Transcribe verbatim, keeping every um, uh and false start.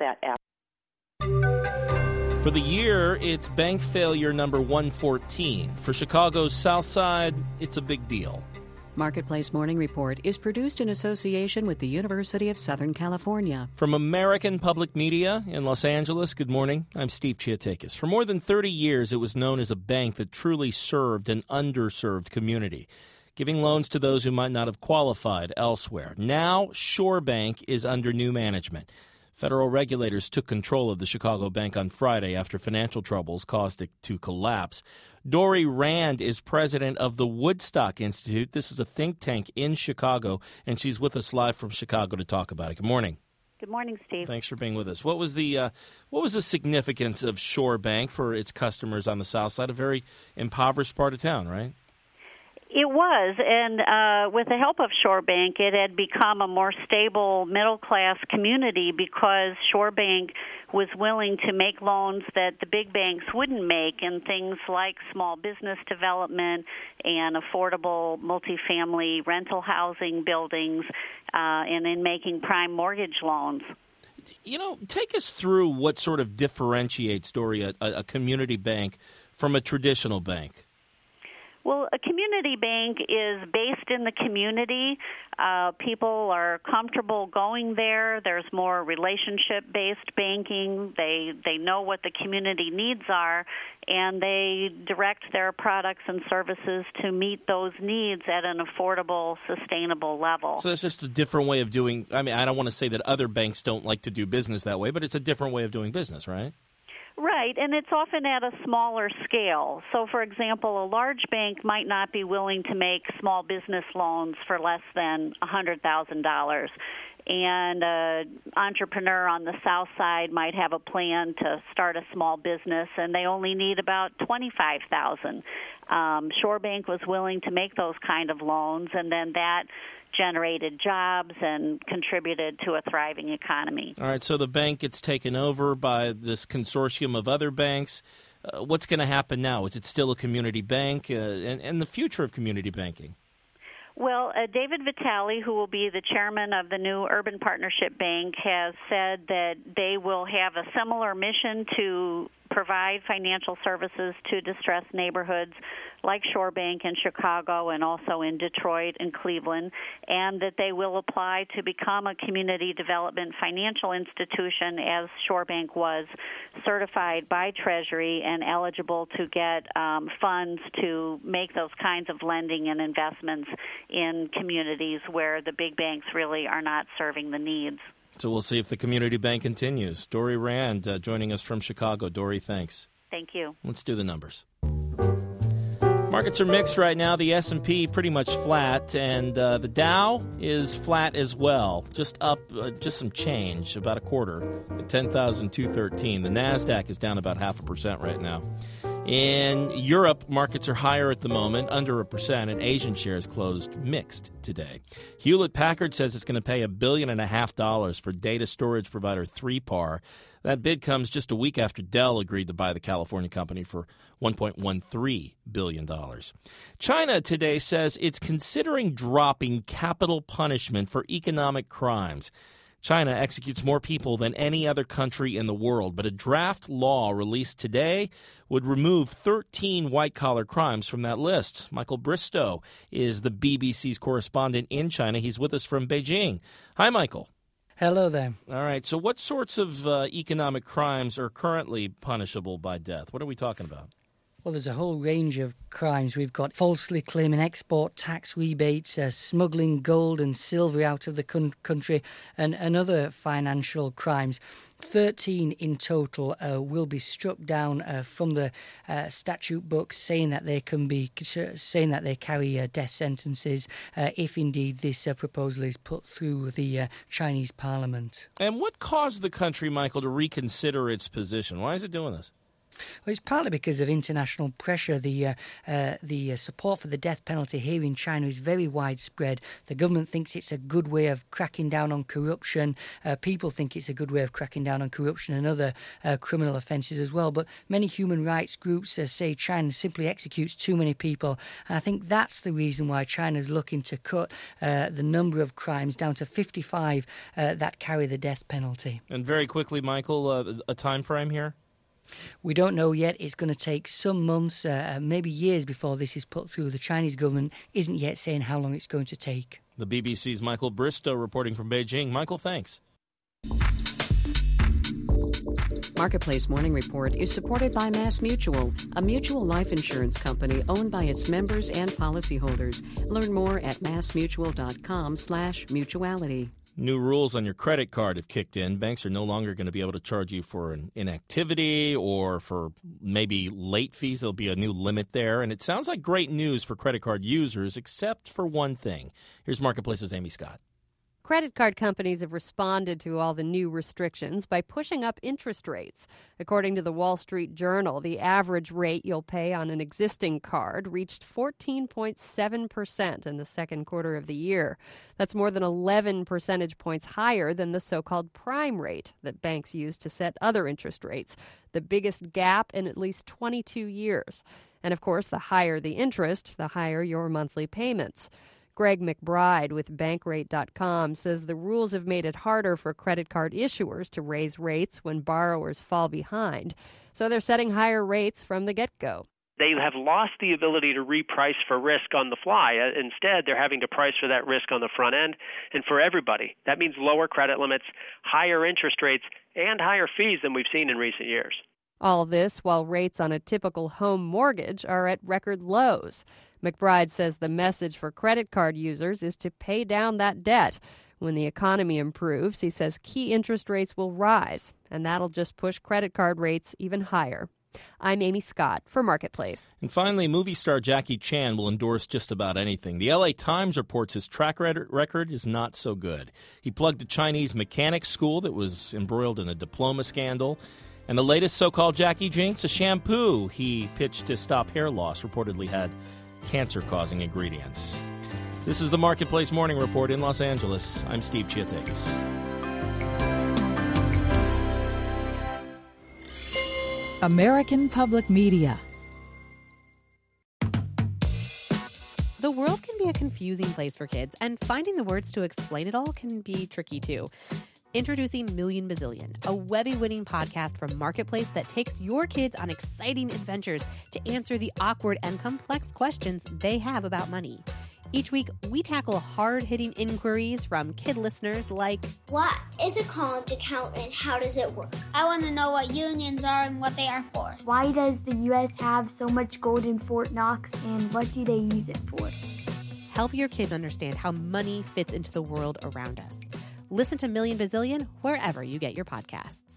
that app. For the year, it's bank failure number one fourteen. For Chicago's South Side, it's a big deal. Marketplace Morning Report is produced in association with the University of Southern California. From American Public Media in Los Angeles, good morning. I'm Steve Chiatakis. For more than thirty years, it was known as a bank that truly served an underserved community, giving loans to those who might not have qualified elsewhere. Now, Shore Bank is under new management. Federal regulators took control of the Chicago Bank on Friday after financial troubles caused it to collapse. Dori Rand is president of the Woodstock Institute. This is a think tank in Chicago, and she's with us live from Chicago to talk about it. Good morning. Good morning, Steve. Thanks for being with us. What was the uh, what was the significance of Shore Bank for its customers on the South Side, a very impoverished part of town, right? It was, and uh, with the help of Shore Bank, it had become a more stable middle-class community because Shore Bank was willing to make loans that the big banks wouldn't make in things like small business development and affordable multifamily rental housing buildings, uh, and in making prime mortgage loans. You know, take us through what sort of differentiates, Dori, a, a community bank from a traditional bank. Well, a community bank is based in the community. Uh, people are comfortable going there. There's more relationship-based banking. They they know what the community needs are, and they direct their products and services to meet those needs at an affordable, sustainable level. So it's just a different way of doing. I mean, I don't want to say that other banks don't like to do business that way, but it's a different way of doing business, right? Right, and it's often at a smaller scale. So, for example, a large bank might not be willing to make small business loans for less than one hundred thousand dollars. And an entrepreneur on the South Side might have a plan to start a small business, and they only need about twenty-five thousand dollars. Um, Shore Bank was willing to make those kind of loans, and then that generated jobs and contributed to a thriving economy. All right, so the bank gets taken over by this consortium of other banks. Uh, what's going to happen now? Is it still a community bank, uh, and, and the future of community banking? Well, uh, David Vitale, who will be the chairman of the new Urban Partnership Bank, has said that they will have a similar mission to provide financial services to distressed neighborhoods like Shore Bank in Chicago and also in Detroit and Cleveland, and that they will apply to become a community development financial institution, as Shore Bank was, certified by Treasury and eligible to get um, funds to make those kinds of lending and investments in communities where the big banks really are not serving the needs. So we'll see if the community bank continues. Dori Rand uh, joining us from Chicago. Dori, thanks. Thank you. Let's do the numbers. Markets are mixed right now. The S and P pretty much flat, and uh, the Dow is flat as well, just up uh, just some change, about a quarter, at ten thousand two hundred thirteen. The NASDAQ is down about half a percent right now. In Europe, markets are higher at the moment, under a percent, and Asian shares closed mixed today. Hewlett-Packard says it's going to pay a billion and a half dollars for data storage provider three P A R. That bid comes just a week after Dell agreed to buy the California company for one point one three billion dollars. China today says it's considering dropping capital punishment for economic crimes. China executes more people than any other country in the world, but a draft law released today would remove thirteen white-collar crimes from that list. Michael Bristow is the B B C's correspondent in China. He's with us from Beijing. Hi, Michael. Hello there. All right, so what sorts of uh, economic crimes are currently punishable by death? What are we talking about? Well, there's a whole range of crimes. We've got falsely claiming export tax rebates, uh, smuggling gold and silver out of the con- country, and, and other financial crimes. thirteen in total uh, will be struck down uh, from the uh, statute books, saying that they can be saying that they carry uh, death sentences uh, if indeed this uh, proposal is put through the uh, Chinese Parliament. And what caused the country, Michael, to reconsider its position? Why is it doing this? Well, it's partly because of international pressure. The uh, uh, the uh, support for the death penalty here in China is very widespread. The government thinks it's a good way of cracking down on corruption. Uh, people think it's a good way of cracking down on corruption and other uh, criminal offences as well. But many human rights groups uh, say China simply executes too many people. And I think that's the reason why China's looking to cut uh, the number of crimes down to fifty-five uh, that carry the death penalty. And very quickly, Michael, uh, a time frame here? We don't know yet. It's going to take some months, uh, maybe years before this is put through. The Chinese government isn't yet saying how long it's going to take. The B B C's Michael Bristow reporting from Beijing. Michael, thanks. Marketplace Morning Report is supported by Mass Mutual, a mutual life insurance company owned by its members and policyholders. Learn more at massmutual.com slash mutuality. New rules on your credit card have kicked in. Banks are no longer going to be able to charge you for an inactivity or for maybe late fees. There'll be a new limit there. And it sounds like great news for credit card users, except for one thing. Here's Marketplace's Amy Scott. Credit card companies have responded to all the new restrictions by pushing up interest rates. According to the Wall Street Journal, the average rate you'll pay on an existing card reached fourteen point seven percent in the second quarter of the year. That's more than eleven percentage points higher than the so-called prime rate that banks use to set other interest rates, the biggest gap in at least twenty-two years. And of course, the higher the interest, the higher your monthly payments. Greg McBride with Bankrate dot com says the rules have made it harder for credit card issuers to raise rates when borrowers fall behind. So they're setting higher rates from the get-go. They have lost the ability to reprice for risk on the fly. Instead, they're having to price for that risk on the front end and for everybody. That means lower credit limits, higher interest rates, and higher fees than we've seen in recent years. All of this while rates on a typical home mortgage are at record lows. McBride says the message for credit card users is to pay down that debt. When the economy improves, he says key interest rates will rise, and that'll just push credit card rates even higher. I'm Amy Scott for Marketplace. And finally, movie star Jackie Chan will endorse just about anything. The L A Times reports his track record is not so good. He plugged a Chinese mechanics school that was embroiled in a diploma scandal. And the latest so-called Jackie Jinx, a shampoo he pitched to stop hair loss, reportedly had cancer-causing ingredients. This is the Marketplace Morning Report in Los Angeles. I'm Steve Chiatakis. American Public Media. The world can be a confusing place for kids, and finding the words to explain it all can be tricky too. Introducing Million Bazillion, a Webby-winning podcast from Marketplace that takes your kids on exciting adventures to answer the awkward and complex questions they have about money. Each week, we tackle hard-hitting inquiries from kid listeners like, what is a college account and how does it work? I want to know what unions are and what they are for. Why does the U S have so much gold in Fort Knox and what do they use it for? Help your kids understand how money fits into the world around us. Listen to Million Bazillion wherever you get your podcasts.